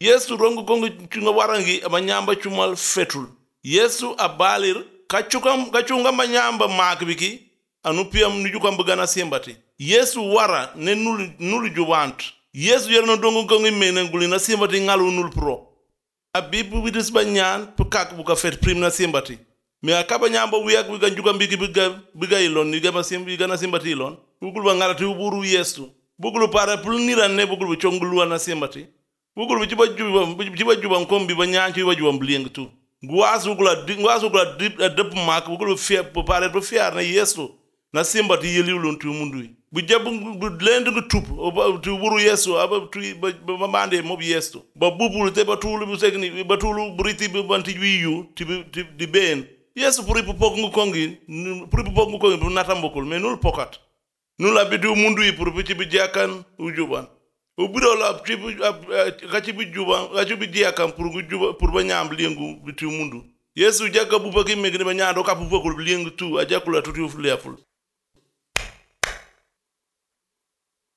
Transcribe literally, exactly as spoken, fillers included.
Yesu rongo kongo chunga warangi amanyamba chumal fetul. Yesu abalir kachukam kachunga manyamba makbiki anupiam nujukam bugana siembati. Yesu wara ne nul nul juwant. Yesu yerno dongo kongo menen gulina siembati ngalu nul pro. Abibu widis banyan pukak buka fet prim na siembati. Me akaba nyamba wiyak wiga njuka mbiki biga biga ilon niga masim biga na simbati ilon. Bugul bangala ti uburu Yesu. Bugul para pulnira ne bugul chongulu na simbati. Bugul bichiba juba bichiba juba nkombi banyanchi bichiba juba mblieng tu. Guasu gula guasu gula dip dip mak bugul fia para bu fia na Yesu na simbati yeli ulon tu mundui. Bijabu lendu ngutup tu uburu Yesu aba tu bamande mob Yesu. Ba bubul te batulu busegni batulu buriti banti wiyu ti di ben. Yesu puri pupok ngukongi, puri pupok ngukongi puri natambokul, me nul pokat. Nul abidu mundu i puri pichi bijakan ujuban. Ubido la kachi bijuban, kachi bijakan puri ujuban, puri banyam liengu bitu mundu. Yesu jaka bupaki megini banyado ka pupokul liengu tu, ajakula tuti ufuli aful.